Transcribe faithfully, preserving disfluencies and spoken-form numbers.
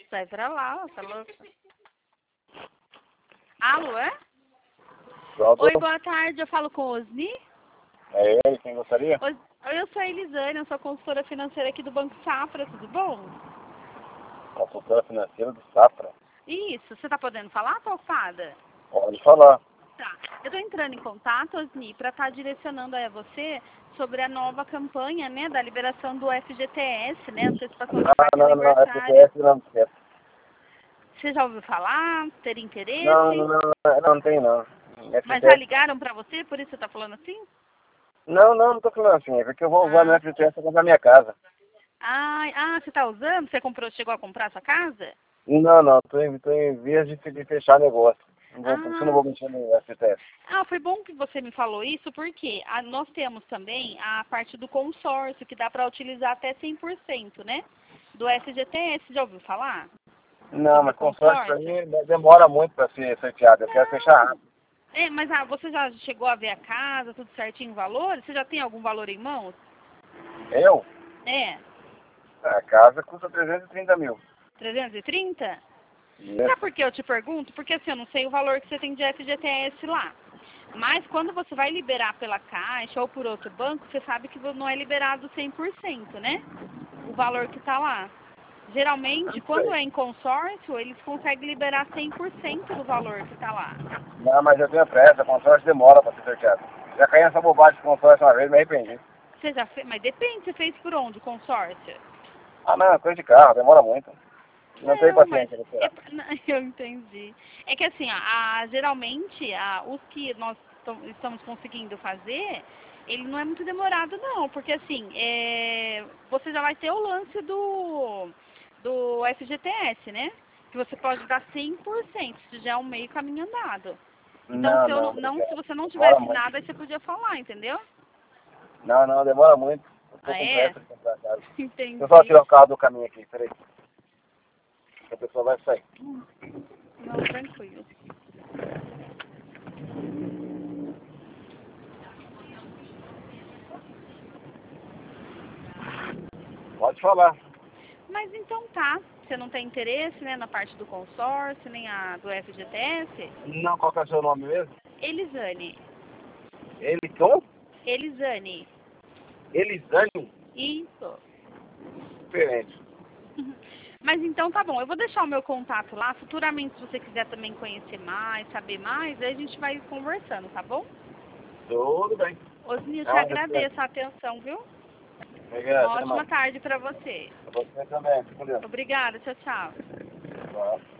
Sai pra lá, tá louco? Alô, é? Pronto. Oi, boa tarde, eu falo com o Osni. É ele, quem gostaria? Os... Eu sou a Elisane, eu sou consultora financeira aqui do Banco Safra, tudo bom? Consultora financeira do Safra. Isso, você tá podendo falar, tá ocupada? Pode falar. Tá. Eu tô entrando em contato, Osni, pra estar direcionando aí a você sobre a nova campanha, né, da liberação do F G T S, né, antecipação do Ah, parque não, não, aniversário. F G T S não esquece. Você já ouviu falar? Ter Não, interesse? não, não, não, não tem não. Mas já F G T S. ligaram pra você, por isso você tá falando assim? Não, não, não tô falando assim, é porque eu vou usar meu Ah, F G T S pra comprar minha casa. ah, ah, você tá usando? Você comprou, chegou a comprar a sua casa? Não, não, tô em, tô em vias de, de fechar negócio. Não vou, por isso eu não Ah, vou mexer no F G T S. ah, foi bom que você me falou isso, porque a- nós temos também a parte do consórcio, que dá para utilizar até cem por cento, né? Do F G T S, já ouviu falar? Não, Sobre o mas consórcio pra consórcio? mim demora muito pra ser sorteado. Eu quero fechar Não. rápido. É, mas ah, você já chegou a ver a casa, tudo certinho, valor? Você já tem algum valor em mãos? Eu? É, A casa custa trezentos e trinta mil. trezentos e trinta? Isso. Sabe por que eu te pergunto? Porque assim, eu não sei o valor que você tem de F G T S lá. Mas quando você vai liberar pela Caixa ou por outro banco, você sabe que não é liberado cem por cento, né? O valor que está lá. Geralmente, Não quando sei. é em consórcio, eles conseguem liberar cem por cento do valor que está lá. Não, mas eu tenho pressa, consórcio demora pra ser sorteado. Já caí nessa bobagem de consórcio uma vez, me arrependi. Você já fez? Mas depende, você fez por onde o consórcio? Ah não, é coisa de carro, demora muito. Não tenho Não, mas paciência de é, esperar. não, eu entendi. É que assim, a, a- geralmente a, os que nós to- estamos conseguindo fazer, ele não é muito demorado não, porque assim, é, você já vai ter o lance do, do F G T S, né? Que você pode dar cem por cento, isso já é um meio caminho andado. Então, Não, se, eu não, não, não- se obrigado. você não Demora tivesse muito. nada, aí você podia falar, entendeu? Não, não, demora muito. Eu tô Ah, com é? pressa de comprar a casa. Deixa eu só Entendi. tirar o carro do caminho aqui, peraí. A pessoa vai sair. Hum, Não, tranquilo. Pode falar. Mas então tá. Você não tem interesse, né, na parte do consórcio, nem a do F G T S? Não, qual que é o seu nome mesmo? Elisane. Ele com? Elisane. Elisane? Isso. Diferente. Mas então tá bom, eu vou deixar o meu contato lá. Futuramente, se você quiser também conhecer mais, saber mais, aí a gente vai conversando, tá bom? Tudo bem. Osni, eu te Ah, respeito. agradeço a atenção, viu? Obrigado, Uma até ótima mais. tarde pra você. Você também, com Deus. Obrigada, tchau, tchau. Tchau.